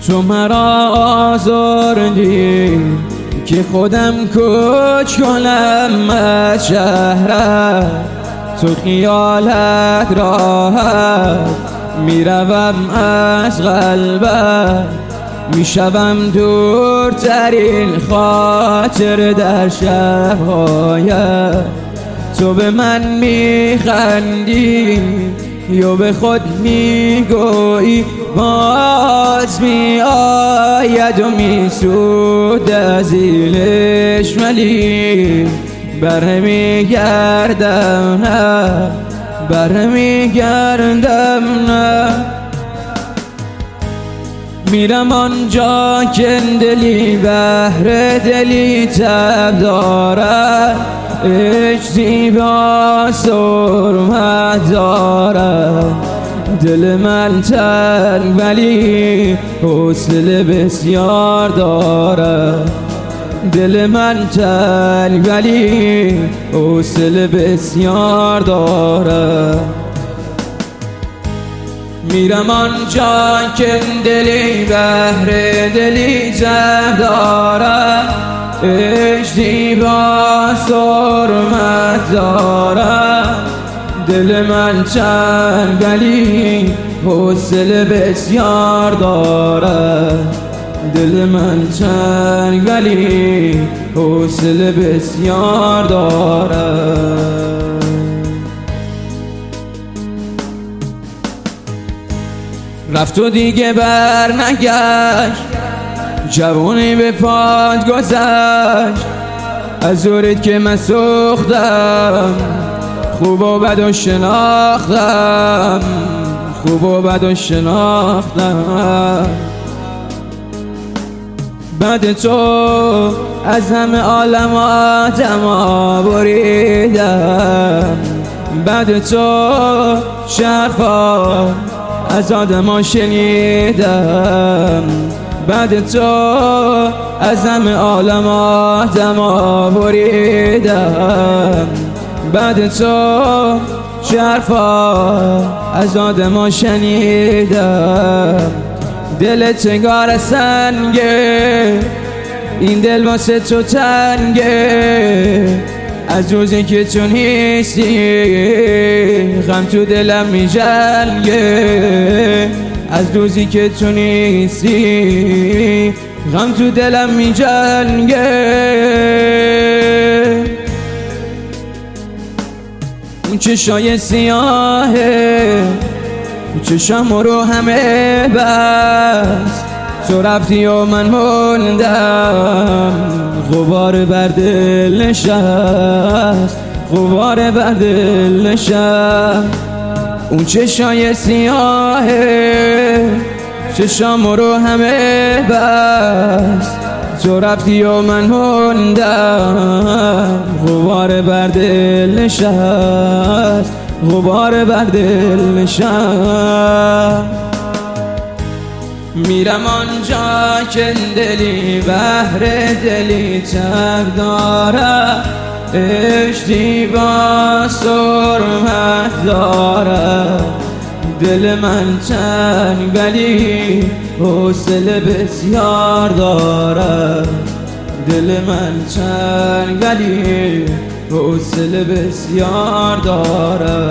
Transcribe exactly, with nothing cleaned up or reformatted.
تو مرا آزردی که خودم کوچ کنم از شهرت، تو خیالت راحت میروم از قلبت، میشوم دورترین خاطر در شب‌هایت. تو به من میخندی یا به خود میگویی باز میآید و میسود از ایلش، ولی بر میگردم نه، بر میگردم نه. میرم آنجا که دلی بهر دلی تب دارد، عشق زیبا سرمت دارد. دل من تنگ ولی حوصله بسیار دارد، دل من تنگ ولی حوصله بسیار دارد. میرم آنجا که دلی بهر دلی تب دارد، عشق زیبا سرمت دارد. دل من تنگ ولی حوصله بسیار دارد، دل من تنگ ولی حوصله بسیار دارد. رفت و دیگه بر نگشت، جوانی به پاد گذشت، از زورت که من سوختم، خوب و بد و شناختم، خوب و بد و شناختم. بعد تو از همه عالم آدما بریدم، بعد تو شرفا از آدما شنیدم، بعد تو از همه عالم آدما بریدم، بعد تو شرفا از آدما شنیدم. دلت انگار سنگه، این دل واسه تو تنگه، از روزی که تو نیستی غم تو دلم میجنگه، از روزی که تو نیستی غم تو دلم میجنگه. اون چشای سیاهه، اون چشام رو همه بست، تو رفتی و من موندم، غبار بر دل نشست، غبار بر دل نشست. اون چشای سیاهه، چشام رو همه بست، تو رفتی و من موندم، غبار بر دل نشست، غبار بر دل نشست. میرم آنجا که دلی بهر دلی تب دارد، عشق زیبا سرمت دارد. دل من تنگ ولی حوصله بسیار دارد، دل من تنگ ولی حوصله بسیار دارد.